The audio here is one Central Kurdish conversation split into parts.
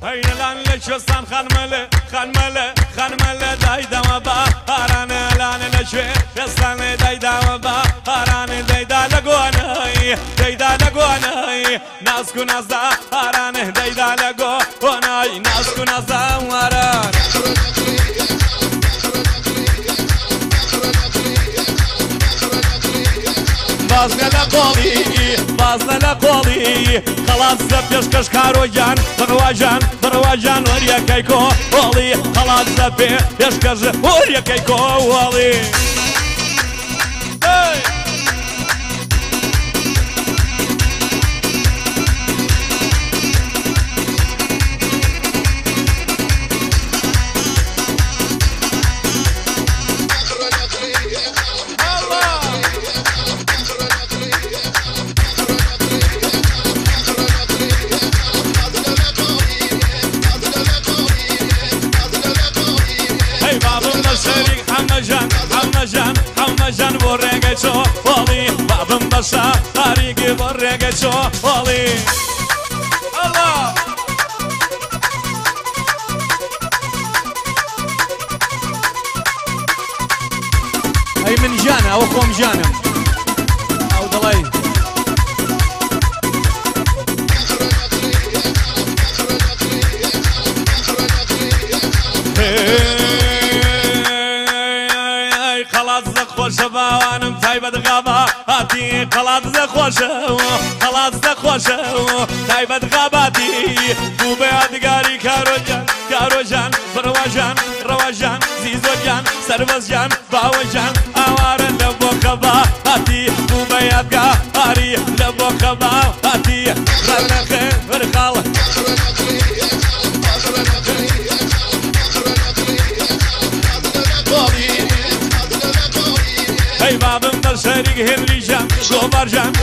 این لان لشوستان خانمله دایدم با هرانه لان لشوستان دایدم با هرانه دایدا لگوانای ناز کو ناز هرانه دایدا لگوانای ناز کو ناز هران Bazna la qoli Khalas da peshkash karojan Barwajan Orya kajko oli Khalas da peshkash Orya kajko oli Hey! Hammajan borrega cho oli babam basha harigi borrega cho oli Allah ay min jana aw khom janam aw dalay شبانم تایبت غاباتی خلاص خوشه تایبت غاباتی تو بیادگاری کاروجان رواجان زیزوجان سربازجان باوجان آواره لبو خباتی تو بیادگاری لبو خباتی رنخه ورخال Hey babam da şerik Henrycan, Govarcan,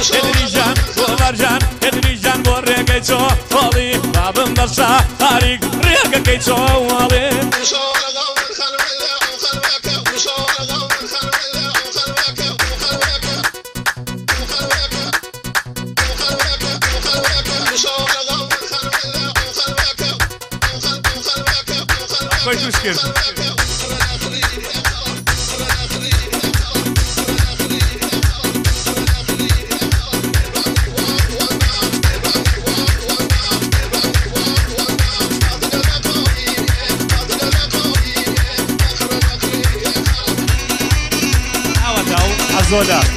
Henrycan borrega cho oli babam da şarik rega cho oli Koytuşkin Zola.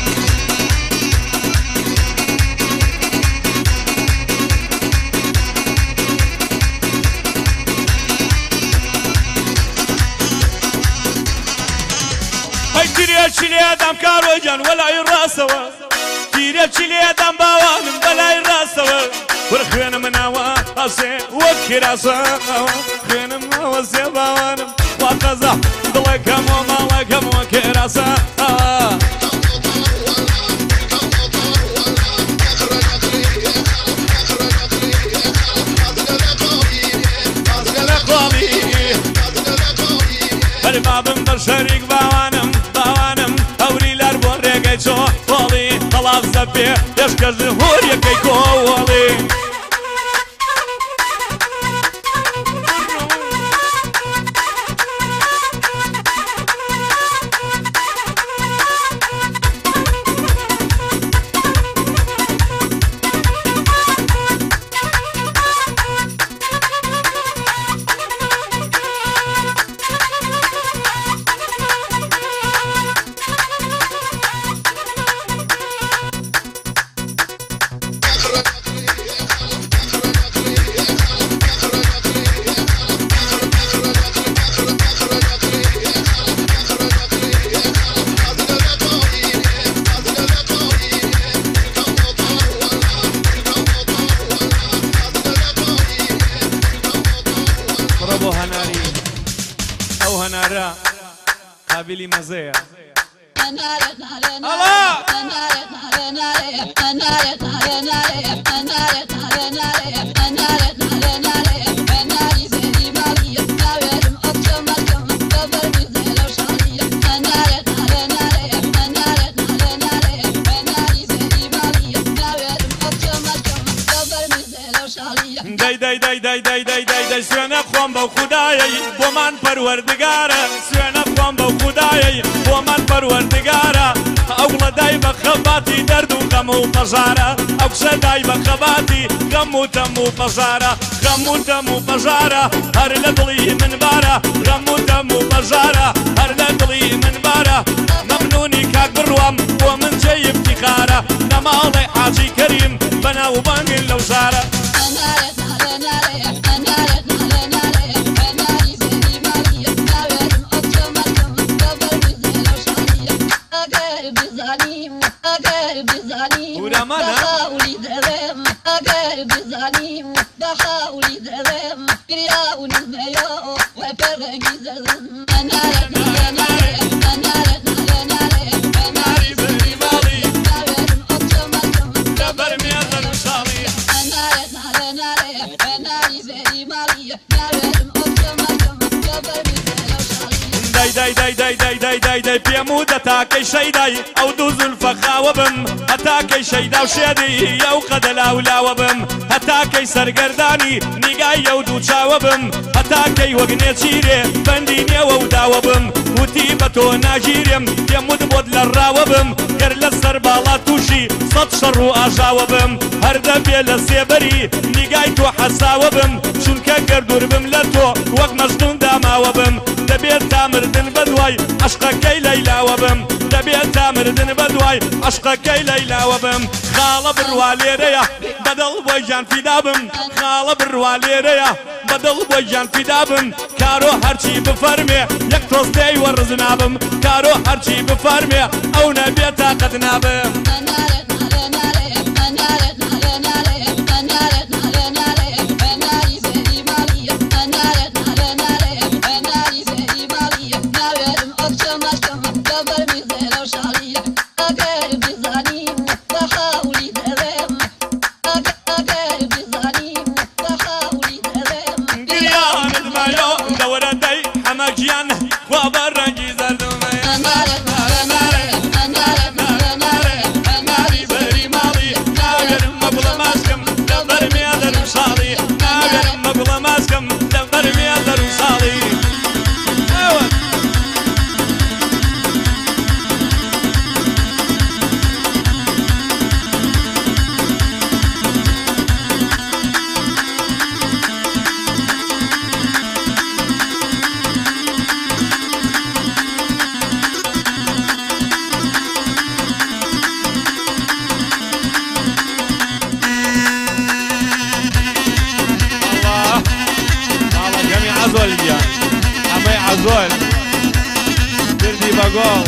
Hay tiriye adam karojan vela yurasava. Tiriye adam bawanım vela yurasava. Vurkhınım nava ase vakirasa. Khınım nava se bawanım vakaza. Dalakam malakam vakirasa. Babam da şerik bavanım Avriler borrega cho oli Khalas da peshkash Orya kajko oli هنارا قابلی مزه الله Day خۆم بەو خودایەی بۆمان پەروەردگارە سوێنە خۆم بەو خودایەی بۆمان پەروەردگارە ئەو گڵەدای بە خەباتی دەرد و غەم و پەژارە ئەو کشەدای بە خەباتی غەم و تەم و پەژارە غەم و تەم و پەژارە هەر لە دڵی من بارە غەم و تەم و پەژارە هەر لە دڵی من بارە مەمنونی کاک بڕوام بۆ من جێی افتیخارە لە ماڵی حاجی کەریم بەناوبانگن لەو شارە بحاولي دوام أقال بزعليم بحاولي دوام كرياون المياه وفرق زلم أنا داي بيمو دتاكي شيداي او دوز الفخاوة بم هتاكي شيدا وشيدي يو قدلا ولا وبم هتاكي سرقرداني نيقاي يو دوشا وبم هتاكي وقني تشيري بنديني وودا وبم وتيبتو ناجيريم يمود بود للرا وبم غير لسر بالا توشي صد شر واجا وبم هردا بيلا سيبري نيقاي تو حسا وبم شنكا قردور بم لتو وق مجنون داما وبم دبيت تامردن بدواي عشقكي ليلى وبم دبيت تامردن بدواي عشقكي ليلى وبم خالة بالواليريا بدل بويجان في دابم خالة بالواليريا بدل بويجان في دابم كارو هرشي بفرمي يك توستي ورزنابم كارو هرشي بفرمي او نبيتا قد نابم عزول دردي بقول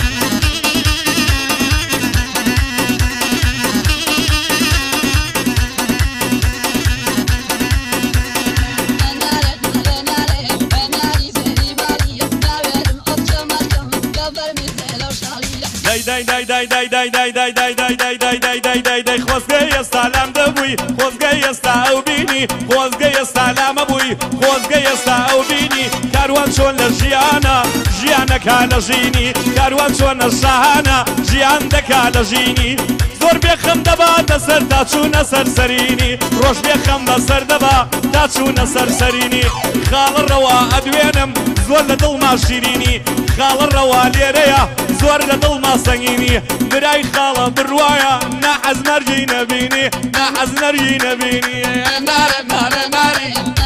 داي خوزگەی ئێستا لام دەبووی خۆزگەی ئێستا ئەو بینی خۆزگەی ئێستا لامە بووی خۆزگەی ئێستا ئەو بینی کاروان چۆن لە ژیانە ژیانەکە لە ژینی کاروان چۆن لە شاهانە ژیان دەکا لە ژینی زۆر بێخەم دەباتە سەر تا چوونە سەرسەرینی ڕۆژ بێخەم بەسەر دەبا تا چوونە سەرسەرینی خاڵە ڕەوا ئەدوێنم زۆر لە دڵما شیرینی خاڵە ڕەوا لێرەیە زۆر لە دڵما سەنگینی برای خاڵە بڕوایە نەحەز نەرگی نەبینی نەحەز نەرگی نەبینی نارە نارە ناری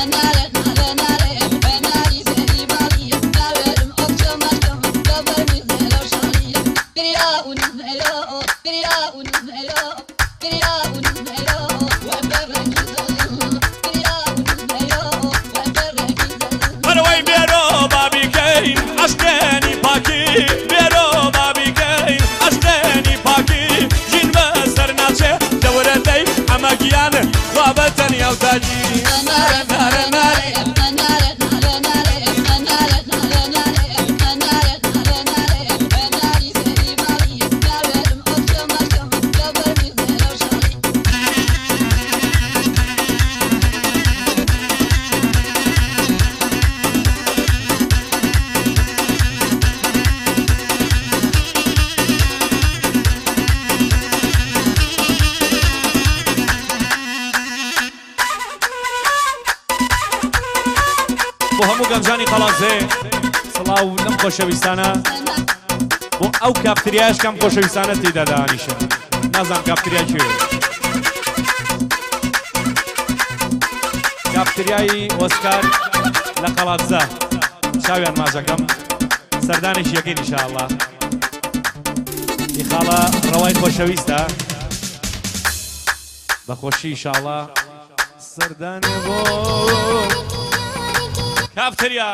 بەرەوەی بێرۆ بابیکەین عەشقێنی پاکی بێرۆ بابیکەین عەشقێنی پاکی ژین بەسەر ناچێ دەورەدەی ئەمەگیانە خوا بە تەنیا و تاجی نارە نارە ناری گەنجانی قەڵازێ سڵاو لەم خۆشەویستانە بۆ ئەو کافتریایش کەم خۆشەویستانە تێدا دانیشە نازانم کافتریای کوێ کافتریایی ئۆسکار لە قەڵاتزە چاویان ماژەکەم سەردانێکی یەکەین ئینشاءالله ئیخاڵە ڕەوای خۆشەویستە بەخۆشی ئینشاءالله سەردانێ بۆ کافتریا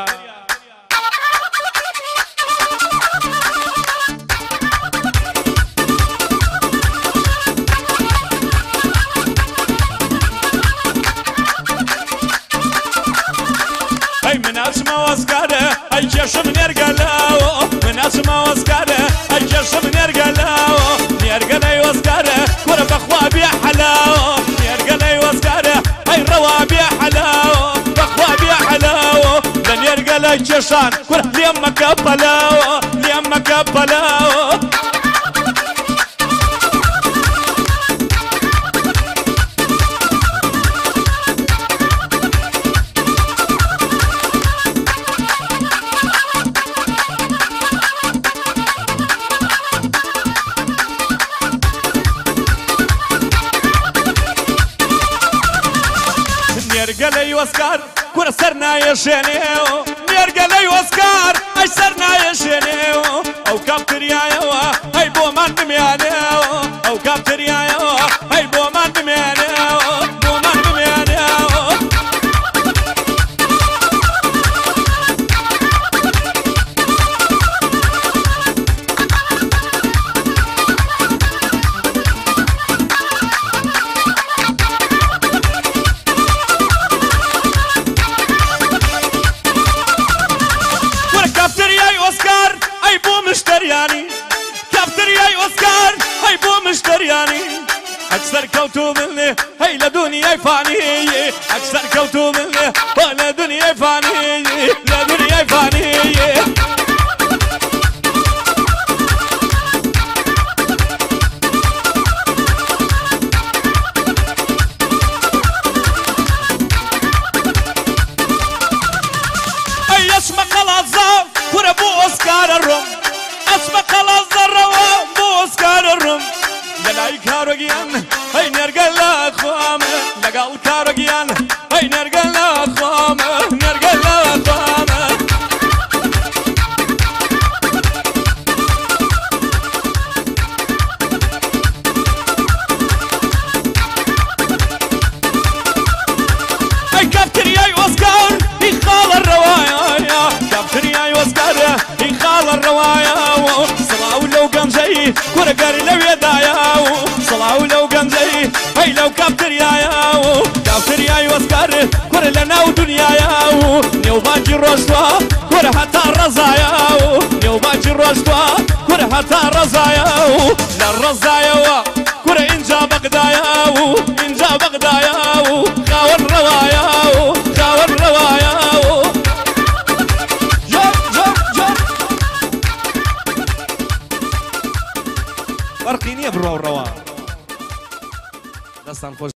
مناسمة واسكارة أي جشم نرجلاو مناسمة واسكارة أي جشم نرجلاو نرجلاي واسكارة كرة بخوا بيا حلاو نرجلاي واسكارة أي روا بيا حلاو بخوا بيا حلاو لنرجلاي جشان كرة ليما كبلاو ليما كبلاو نرجلي واسكار كرة سرنا يشنيو نرجلي واسكار أي سرنا يشنيو أو كابتريايو أي بومان دميانيو أو كابتريايو أي بومان دميانيو بومان دميانيو مشترياني كافترياي اوسكار هاي بو مشترياني اكثر كوتو مني هاي لدنيا فاني اكثر كوتو مني ولا دنيا فاني لا دنيا فاني اي اسمع خلاص ورا بو اوسكار الروم اسمك خلاص ذروا بوس كار الرم لقاي كاروجيان هاي نرجع لأخوام لقال كاروجيان هاي نرجع لأخوام نرجع لأخوام هاي كافترياي اوسكار يخال الرواية كافترياي اوسكار يخال الرواية صلاو لو قمزي كورة قاري لو يداياو صلاو لو قمزي هاي لو كافترياياو كافترياي واسكار كورة لنا ودنياياو نيو باجي روشتوا كورة حتى الرزاياو نيو باجي روشتوا كورة حتى الرزاياو للرزاياو كورة إنجا بغداياو إنجا بغداياو خاور رواياو خاور رواياو فرقي نية برو الروا دستان خوش